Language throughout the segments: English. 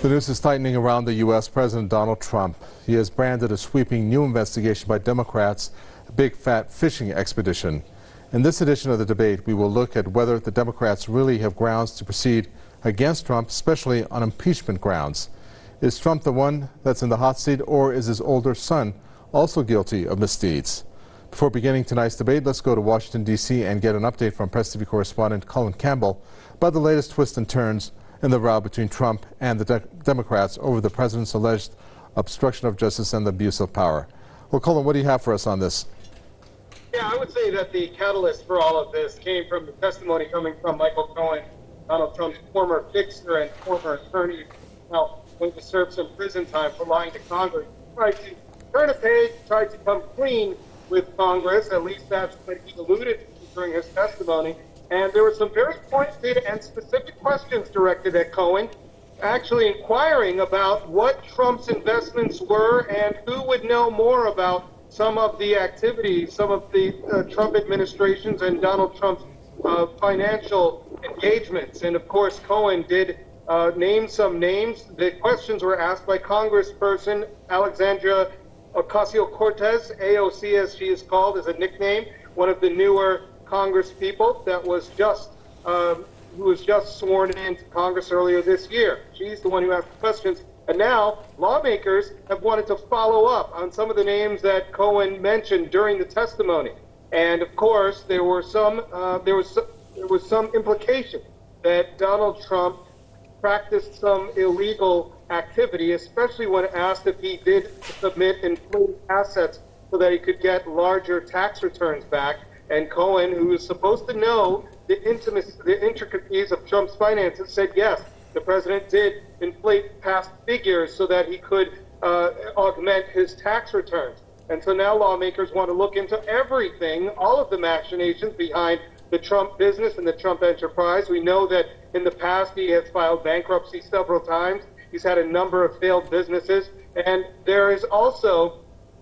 The news is tightening around the U.S. President Donald Trump. He has branded a sweeping new investigation by Democrats a big fat fishing expedition. In this edition of the debate, we will look at whether the Democrats really have grounds to proceed against Trump, especially on impeachment grounds. Is Trump the one that's in the hot seat, or is his older son also guilty of misdeeds? Before beginning tonight's debate, let's go to Washington, D.C. and get an update from Press TV correspondent Colin Campbell about the latest twists and turns in the row between Trump and the Democrats over the president's alleged obstruction of justice and the abuse of power. Well, Colin, what do you have for us on this? Yeah, I would say that the catalyst for all of this came from the testimony coming from Michael Cohen, Donald Trump's former fixer and former attorney, now going to serve some prison time for lying to Congress. He tried to turn a page, tried to come clean with Congress, at least that's what he alluded to during his testimony. And there were some very pointed and specific questions directed at Cohen, actually inquiring about what Trump's investments were and who would know more about some of the activities, some of the Trump administration's and Donald Trump's financial engagements. And of course, Cohen did name some names. The questions were asked by Congressperson Alexandria Ocasio-Cortez, AOC as she is called, as a nickname, one of the newer Congress people that was just who was just sworn into Congress earlier this year. She's the one who asked the questions, and now lawmakers have wanted to follow up on some of the names that Cohen mentioned during the testimony. And of course, there was some implication that Donald Trump practiced some illegal activity, especially when asked if he did submit inflated assets so that he could get larger tax returns back. And Cohen, who is supposed to know the intricacies of Trump's finances, said yes, the president did inflate past figures so that he could augment his tax returns. And so now lawmakers want to look into everything, all of the machinations behind the Trump business and the Trump enterprise. We know that in the past he has filed bankruptcy several times. He's had a number of failed businesses. And there is also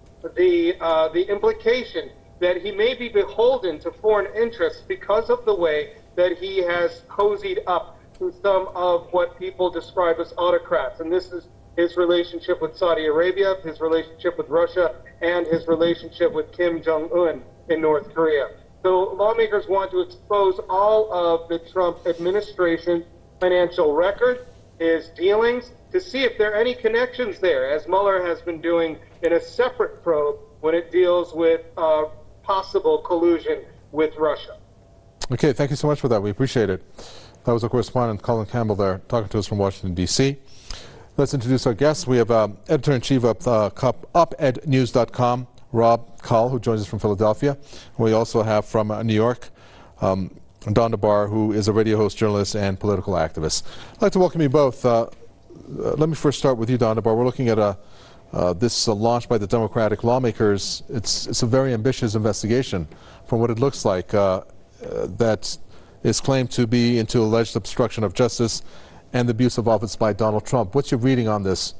the implication that he may be beholden to foreign interests because of the way that he has cozied up to some of what people describe as autocrats. And this is his relationship with Saudi Arabia, his relationship with Russia, and his relationship with Kim Jong-un in North Korea. So lawmakers want to expose all of the Trump administration's financial record, his dealings, to see if there are any connections there, as Mueller has been doing in a separate probe when it deals with possible collusion with Russia. Okay, thank you so much for that. We appreciate it. That was our correspondent Colin Campbell there, talking to us from Washington, D.C. Let's introduce our guests. We have editor-in-chief of UpEdNews.com, Rob Kahl, who joins us from Philadelphia. We also have from New York, Don DeBar, who is a radio host, journalist, and political activist. I'd like to welcome you both. Let me first start with you, Don DeBar. We're looking at this launch by the Democratic lawmakers. It's a very ambitious investigation from what it looks like that is claimed to be into alleged obstruction of justice and the abuse of office by Donald Trump. What's your reading on this?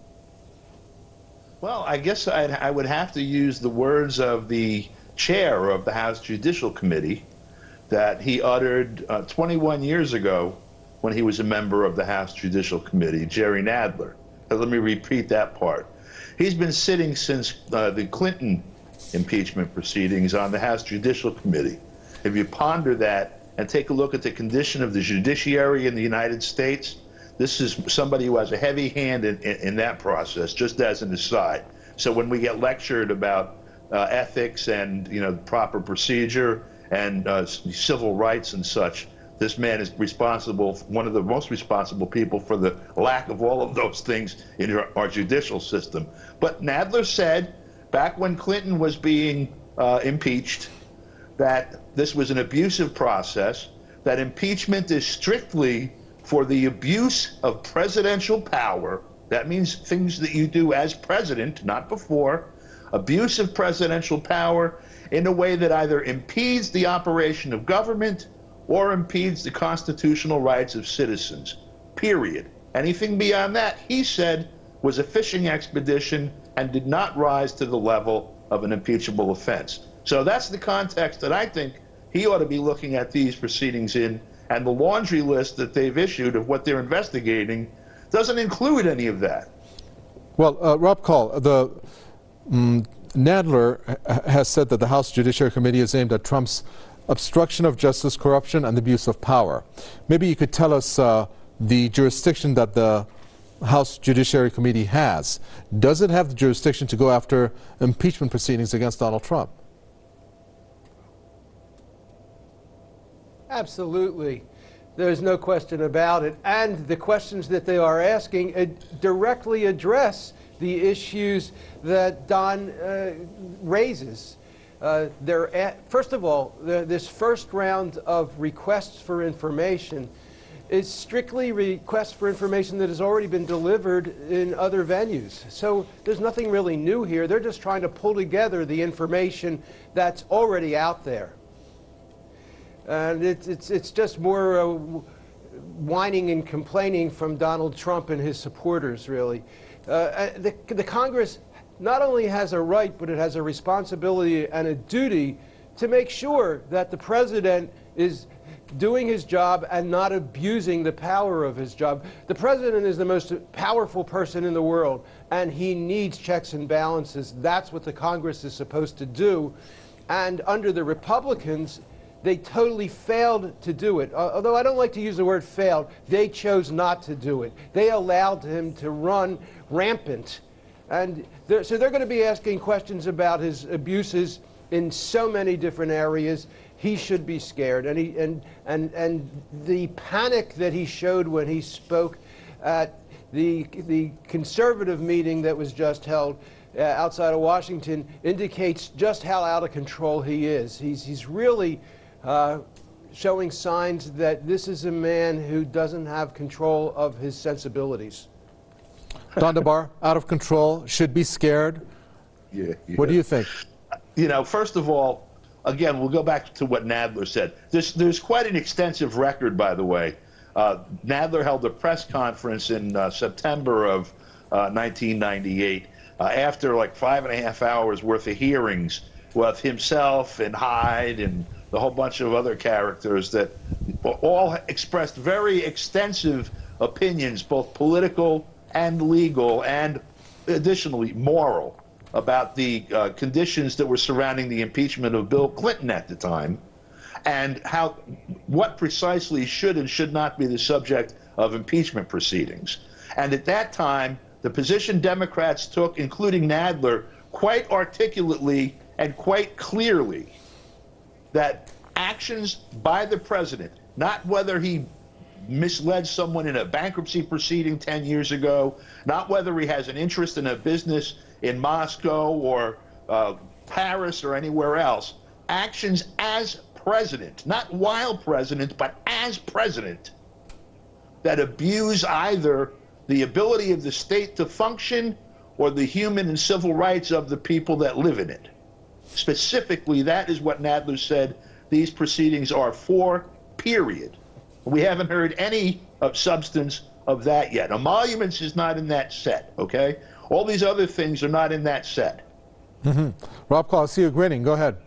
Well, I guess I would have to use the words of the chair of the House Judicial Committee that he uttered 21 years ago when he was a member of the House Judicial Committee, Jerry Nadler. Let me repeat that part. He's been sitting since the Clinton impeachment proceedings on the House Judicial Committee. If you ponder that and take a look at the condition of the judiciary in the United States, this is somebody who has a heavy hand in that process, just as an aside. So when we get lectured about ethics and proper procedure and civil rights and such, this man is responsible, one of the most responsible people for the lack of all of those things in our judicial system. But Nadler said, back when Clinton was being impeached, that this was an abusive process, that impeachment is strictly for the abuse of presidential power. That means things that you do as president, not before. Abuse of presidential power in a way that either impedes the operation of government or impedes the constitutional rights of citizens, period. Anything beyond that, he said, was a fishing expedition and did not rise to the level of an impeachable offense. So that's the context that I think he ought to be looking at these proceedings in, and the laundry list that they've issued of what they're investigating Doesn't include any of that. Well, Rob Call, Nadler has said that the House Judiciary Committee is aimed at Trump's obstruction of justice, corruption, and abuse of power. Maybe you could tell us the jurisdiction that the House Judiciary Committee has. Does it have the jurisdiction to go after impeachment proceedings against Donald Trump? Absolutely. There's no question about it. And the questions that they are asking directly address the issues that Don raises. First of all, this first round of requests for information is strictly requests for information that has already been delivered in other venues. So there's nothing really new here. They're just trying to pull together the information that's already out there. And it's just more whining and complaining from Donald Trump and his supporters, really. The Congress not only has a right, but it has a responsibility and a duty to make sure that the president is doing his job and not abusing the power of his job. The president is the most powerful person in the world, and he needs checks and balances. That's what the Congress is supposed to do. And under the Republicans, they totally failed to do it. Although I don't like to use the word failed, they chose not to do it. They allowed him to run rampant. And so they're going to be asking questions about his abuses in so many different areas. He should be scared. And the panic that he showed when he spoke at the conservative meeting that was just held outside of Washington indicates just how out of control he is. He's really showing signs that this is a man who doesn't have control of his sensibilities. Don DeBar, out of control, should be scared. Yeah. What do you think? You know, first of all, again, we'll go back to what Nadler said. There's quite an extensive record, by the way. Nadler held a press conference in September of 1998 after like 5.5 hours worth of hearings with himself and Hyde and the whole bunch of other characters that all expressed very extensive opinions, both political and legal and additionally moral, about the conditions that were surrounding the impeachment of Bill Clinton at the time, and what precisely should and should not be the subject of impeachment proceedings. And at that time, the position Democrats took, including Nadler, quite articulately and quite clearly, that actions by the president, not whether he misled someone in a bankruptcy proceeding 10 years ago, not whether he has an interest in a business in Moscow or Paris or anywhere else, actions as president, not while president, but as president, that abuse either the ability of the state to function or the human and civil rights of the people that live in it. Specifically, that is what Nadler said these proceedings are for, period. We haven't heard any substance of that yet. Emoluments is not in that set, okay? All these other things are not in that set. Mm-hmm. Rob Call, I see you grinning. Go ahead.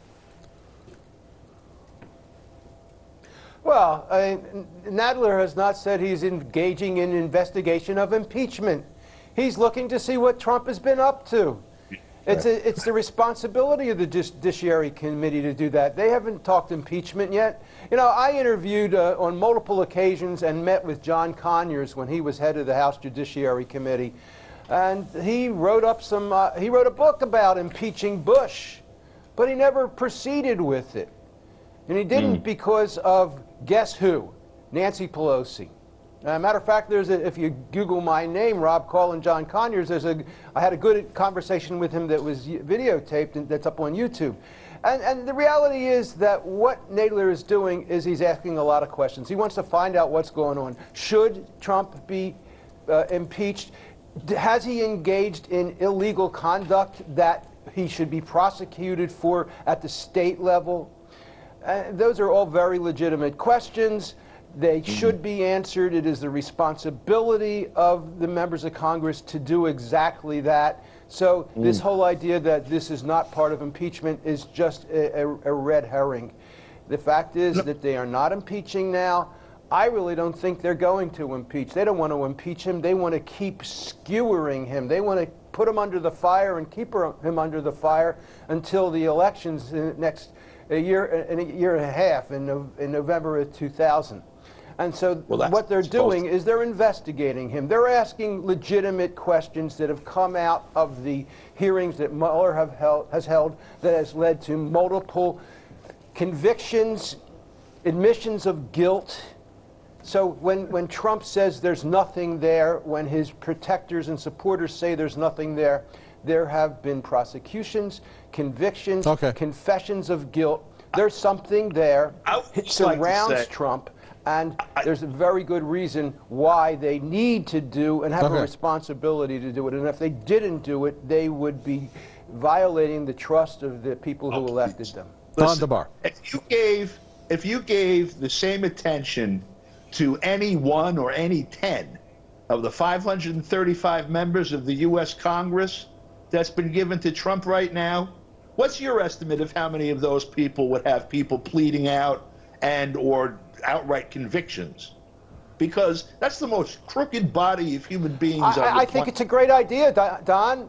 Well, Nadler has not said he's engaging in investigation of impeachment. He's looking to see what Trump has been up to. It's the responsibility of the Judiciary Committee to do that. They haven't talked impeachment yet. You know, I interviewed on multiple occasions and met with John Conyers when he was head of the House Judiciary Committee, and he wrote a book about impeaching Bush, but he never proceeded with it, and he didn't because of guess who? Nancy Pelosi. Matter of fact, if you Google my name, Rob Call and John Conyers, I had a good conversation with him that was videotaped and that's up on YouTube. And the reality is that what Nadler is doing is he's asking a lot of questions. He wants to find out what's going on. Should Trump be impeached? Has he engaged in illegal conduct that he should be prosecuted for at the state level? Those are all very legitimate questions. They should be answered. It is the responsibility of the members of Congress to do exactly that. So this whole idea that this is not part of impeachment is just a red herring. The fact is that they are not impeaching now. I really don't think they're going to impeach. They don't want to impeach him. They want to keep skewering him. They want to put him under the fire and keep him under the fire until the elections in a year and a half in November of 2000. And so what they're doing is they're investigating him. They're asking legitimate questions that have come out of the hearings that Mueller has held that has led to multiple convictions, admissions of guilt. So when Trump says there's nothing there, when his protectors and supporters say there's nothing there, there have been prosecutions, convictions, confessions of guilt. There's something there. It surrounds Trump. And there's a very good reason why they need to do and have a responsibility to do it. And if they didn't do it, they would be violating the trust of the people who elected them. Don DeBar. If you gave the same attention to any one or any 10 of the 535 members of the U.S. Congress that's been given to Trump right now, what's your estimate of how many of those people would have people pleading out and or outright convictions? Because that's the most crooked body of human beings. I think it's a great idea, Don.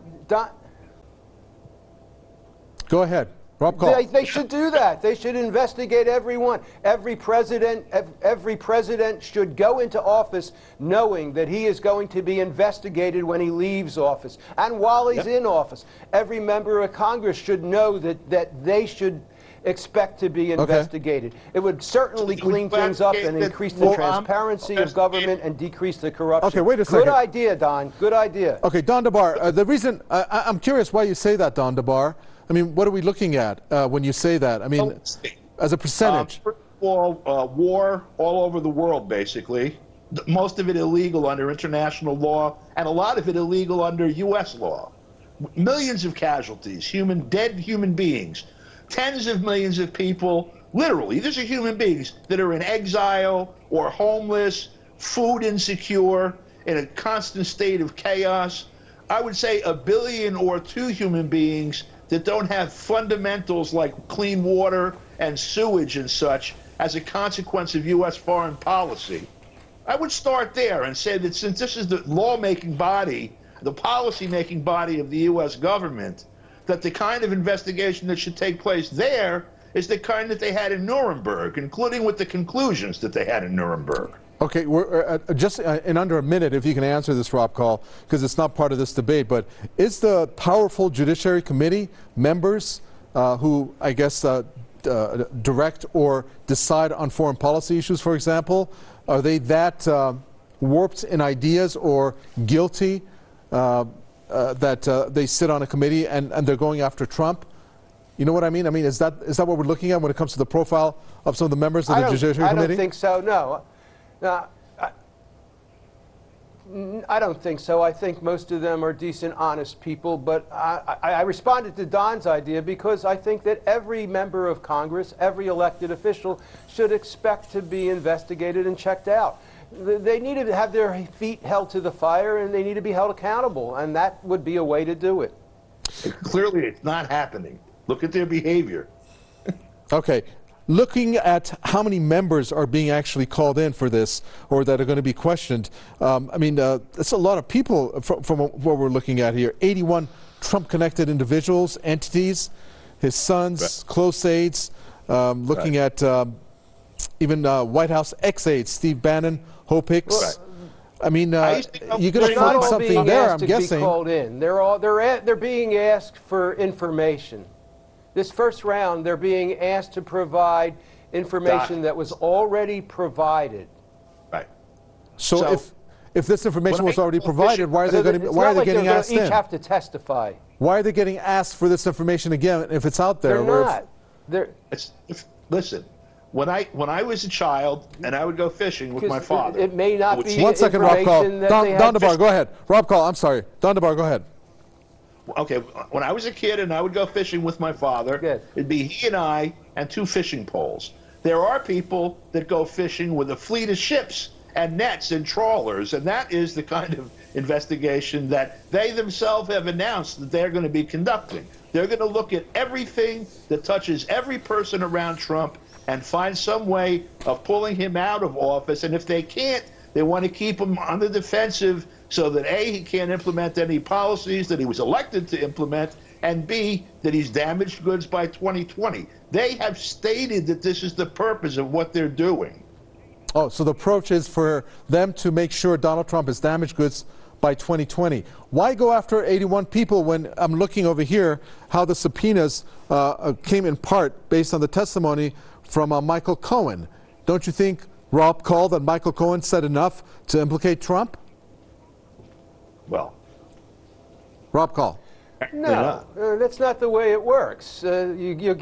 Go ahead. Rob Call. They should do that. They should investigate everyone. Every president should go into office knowing that he is going to be investigated when he leaves office. And while he's in office, every member of Congress should know that they should expect to be investigated. It would certainly clean things up and increase the transparency of government and decrease the corruption. Okay, wait a second. Good idea, Don. Good idea. Okay, Don DeBar, the reason, I'm curious why you say that, Don DeBar. I mean, what are we looking at when you say that? I mean, as a percentage. First of all, war all over the world, basically. Most of it illegal under international law, and a lot of it illegal under U.S. law. Millions of casualties, dead human beings. Tens of millions of people, literally, these are human beings that are in exile or homeless, food insecure, in a constant state of chaos. I would say 1 billion or 2 human beings that don't have fundamentals like clean water and sewage and such as a consequence of U.S. foreign policy. I would start there and say that since this is the lawmaking body, the policy-making body of the U.S. government, that the kind of investigation that should take place there is the kind that they had in Nuremberg, including with the conclusions that they had in Nuremberg. Okay, we're just in under a minute, if you can answer this, Rob Call, because it's not part of this debate, but is the powerful Judiciary Committee members who, I guess, direct or decide on foreign policy issues, for example, are they that warped in ideas or guilty that they sit on a committee and they're going after Trump? You know what I mean? I mean, is that what we're looking at when it comes to the profile of some of the members of the Judiciary Committee? I don't think so, no. I don't think so. I think most of them are decent, honest people. But I responded to Don's idea because I think that every member of Congress, every elected official, should expect to be investigated and checked out. They need to have their feet held to the fire, and they need to be held accountable, and that would be a way to do it. Clearly, it's not happening. Look at their behavior. Okay. Looking at how many members are being actually called in for this or that are going to be questioned, I mean, that's a lot of people from what we're looking at here. 81 Trump-connected individuals, entities, his sons, close aides, looking at even White House ex-aides, Steve Bannon, Hope Hicks. I mean, you're going to find something there, I'm guessing. Be called in. They're being asked for information. This first round, they're being asked to provide information that was already provided. Right. So if this information was already provided, why are they getting asked in? Each have to testify. Why are they getting asked for this information again if it's out there? They're not. Listen, when I was a child and I would go fishing with my father. It may not be. 1 second, Rob Call. Don DeBar, go ahead. Rob Call, I'm sorry. Don DeBar, go ahead. Okay, when I was a kid and I would go fishing with my father, it'd be he and I and 2 fishing poles. There are people that go fishing with a fleet of ships and nets and trawlers, and that is the kind of investigation that they themselves have announced that they're going to be conducting. They're going to look at everything that touches every person around Trump and find some way of pulling him out of office. And if they can't, they want to keep him on the defensive so that A, he can't implement any policies that he was elected to implement, and B, that he's damaged goods by 2020. They have stated that this is the purpose of what they're doing. Oh, so the approach is for them to make sure Donald Trump is damaged goods by 2020. Why go after 81 people when I'm looking over here how the subpoenas came in part based on the testimony from Michael Cohen? Don't you think Rob Call that Michael Cohen said enough to implicate Trump? Well, Rob Call. No, that's not the way it works. You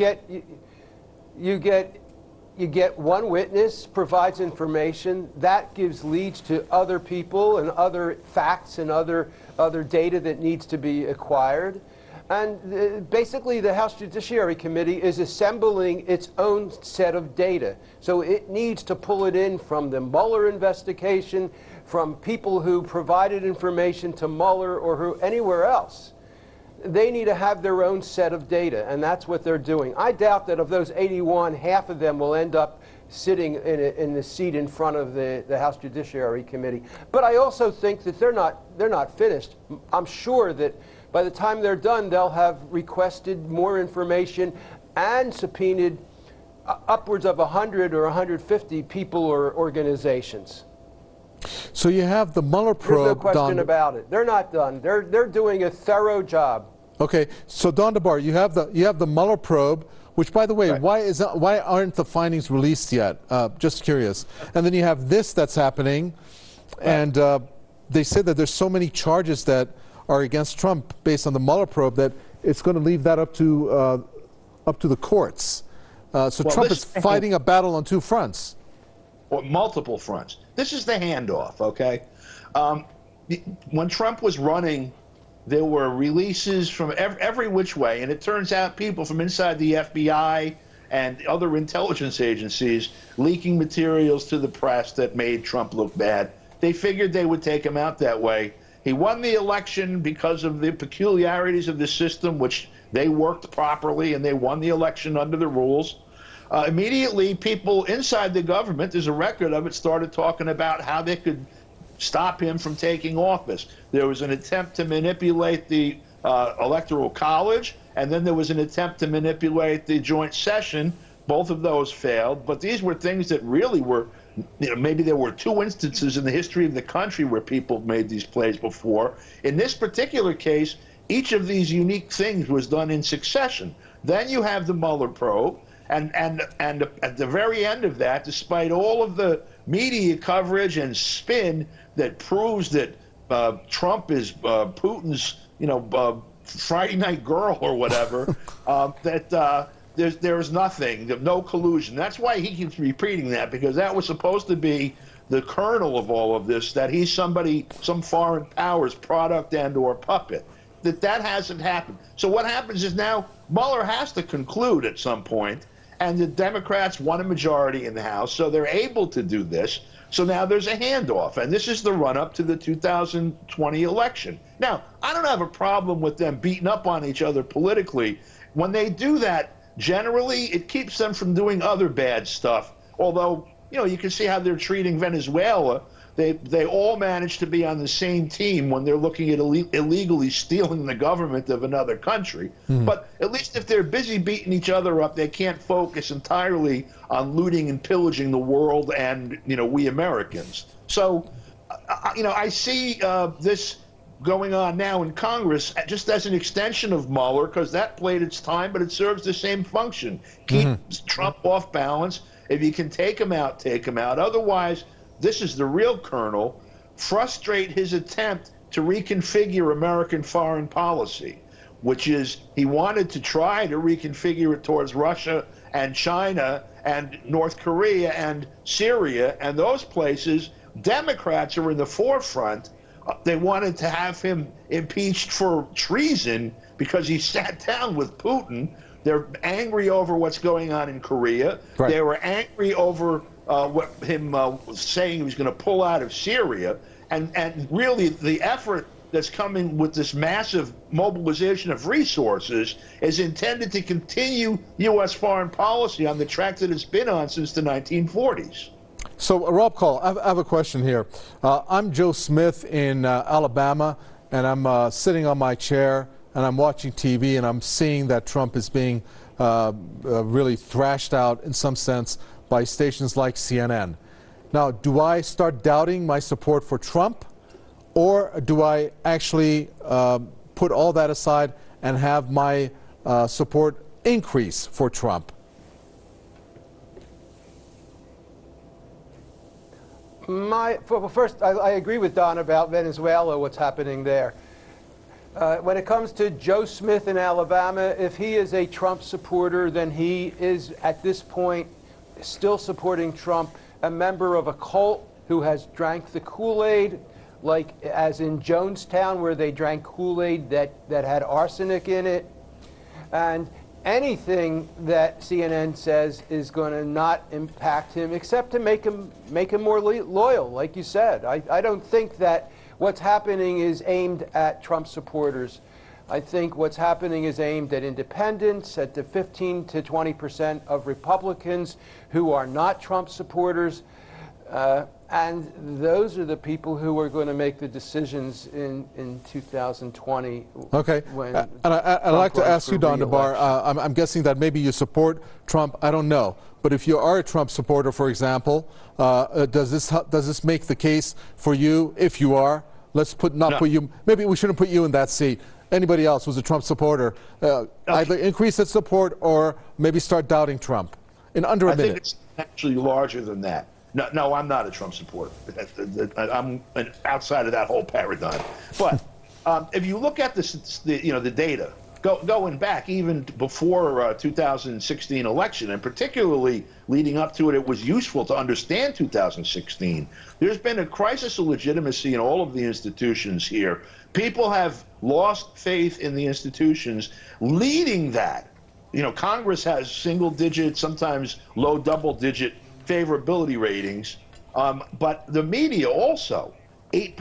get one witness, provides information, that gives leads to other people and other facts and other data that needs to be acquired. And basically the House Judiciary Committee is assembling its own set of data. So it needs to pull it in from the Mueller investigation, from people who provided information to Mueller or who anywhere else. They need to have their own set of data, and that's what they're doing. I doubt that of those 81, half of them will end up sitting in the seat in front of the House Judiciary Committee. But I also think that they're not finished. I'm sure that by the time they're done, they'll have requested more information and subpoenaed upwards of 100 or 150 people or organizations. So you have the Mueller probe. There's no question about it. They're not done. They're doing a thorough job. Okay, so Don DeBar, you have the Mueller probe, which, by the way, right. why aren't the findings released yet? Just curious. And then you have this that's happening, right. And they say that there's so many charges that are against Trump based on the Mueller probe that it's going to leave that up to the courts. So Trump is fighting a battle on two fronts. Or multiple fronts. This is the handoff, okay? When Trump was running, there were releases from every which way, and it turns out people from inside the FBI and other intelligence agencies leaking materials to the press that made Trump look bad. They figured they would take him out that way. He won the election because of the peculiarities of the system, which they worked properly, and they won the election under the rules. Immediately, people inside the government, there's a record of it, started talking about how they could stop him from taking office. There was an attempt to manipulate the Electoral College, and then there was an attempt to manipulate the joint session. Both of those failed, but these were things that really were, maybe there were two instances in the history of the country where people made these plays before. In this particular case, each of these unique things was done in succession. Then you have the Mueller probe. And at the very end of that, despite all of the media coverage and spin that proves that Trump is Putin's, Friday night girl or whatever, there's nothing, no collusion. That's why he keeps repeating that, because that was supposed to be the kernel of all of this, that he's somebody, some foreign power's product and or puppet. That hasn't happened. So what happens is now Mueller has to conclude at some point. And the Democrats won a majority in the House, so they're able to do this. So now there's a handoff, and this is the run-up to the 2020 election. Now, I don't have a problem with them beating up on each other politically. When they do that, generally, it keeps them from doing other bad stuff. Although, you can see how they're treating Venezuela. They all manage to be on the same team when they're looking at illegally stealing the government of another country. But at least if they're busy beating each other up, they can't focus entirely on looting and pillaging the world and, we Americans. So, I see this going on now in Congress just as an extension of Mueller, because that played its time, but it serves the same function. Keep Trump off balance. If you can take him out, take him out. Otherwise, this is the real kernel, frustrate his attempt to reconfigure American foreign policy, which is he wanted to try to reconfigure it towards Russia and China and North Korea and Syria and those places. Democrats are in the forefront. They wanted to have him impeached for treason because he sat down with Putin. They're angry over what's going on in Korea. Right. They were angry over him saying he was going to pull out of Syria, and really the effort that's coming with this massive mobilization of resources is intended to continue U.S. foreign policy on the track that it's been on since the 1940s. So, Rob Call, I have a question here. I'm Joe Smith in Alabama, and I'm sitting on my chair, and I'm watching TV, and I'm seeing that Trump is being really thrashed out, in some sense, by stations like CNN. Now, do I start doubting my support for Trump, or do I actually put all that aside and have my support increase for Trump? First, I agree with Don about Venezuela, what's happening there. When it comes to Joe Smith in Alabama, if he is a Trump supporter, then he is, at this point, still supporting Trump, a member of a cult who has drank the Kool-Aid, like as in Jonestown, where they drank Kool-Aid that had arsenic in it. And anything that CNN says is going to not impact him, except to make him more loyal, like you said. I don't think that what's happening is aimed at Trump supporters. I think what's happening is aimed at independents, at the 15 to 20% of Republicans who are not Trump supporters. And those are the people who are going to make the decisions in 2020. Okay. And I'd like to ask you, Don DeBar, I'm guessing that maybe you support Trump. I don't know. But if you are a Trump supporter, for example, does this make the case for you? If you are, let's put you. Maybe we shouldn't put you in that seat. Anybody else who's a Trump supporter, either increase its support or maybe start doubting Trump in under a minute. I think it's actually larger than that. No, I'm not a Trump supporter. I'm outside of that whole paradigm. But if you look at the data going back even before 2016 election, and particularly leading up to it, it was useful to understand 2016. There's been a crisis of legitimacy in all of the institutions here. People have lost faith in the institutions, leading that. Congress has single-digit, sometimes low double-digit favorability ratings, but the media also, 8%,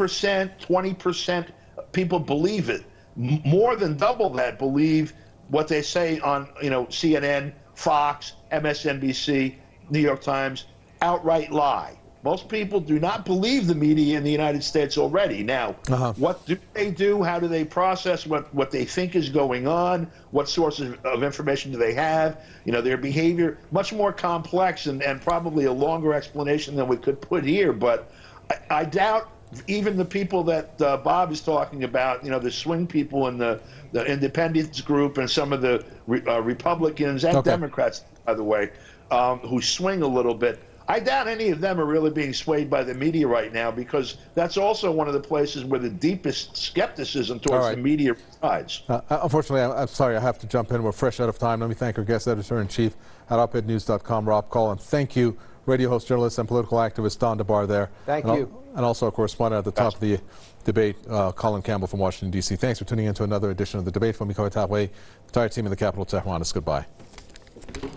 20% people believe it. More than double that believe what they say on CNN, Fox, MSNBC, New York Times, outright lie. Most people do not believe the media in the United States already. Now, what do they do? How do they process what they think is going on? What sources of information do they have? Their behavior, much more complex and probably a longer explanation than we could put here. But I doubt even the people that Bob is talking about, the swing people in the independence group and some of the Republicans and Democrats, by the way, who swing a little bit. I doubt any of them are really being swayed by the media right now, because that's also one of the places where the deepest skepticism towards the media resides. Unfortunately, I'm sorry, I have to jump in. We're fresh out of time. Let me thank our guest editor-in-chief at opednews.com, Rob Call, and thank you, radio host, journalist, and political activist Don DeBar there. Thank you. And also a correspondent at the top of the debate, Colin Campbell from Washington, D.C. Thanks for tuning in to another edition of The Debate. From Mikoy Taway, the entire team in the capital, Tehran, goodbye.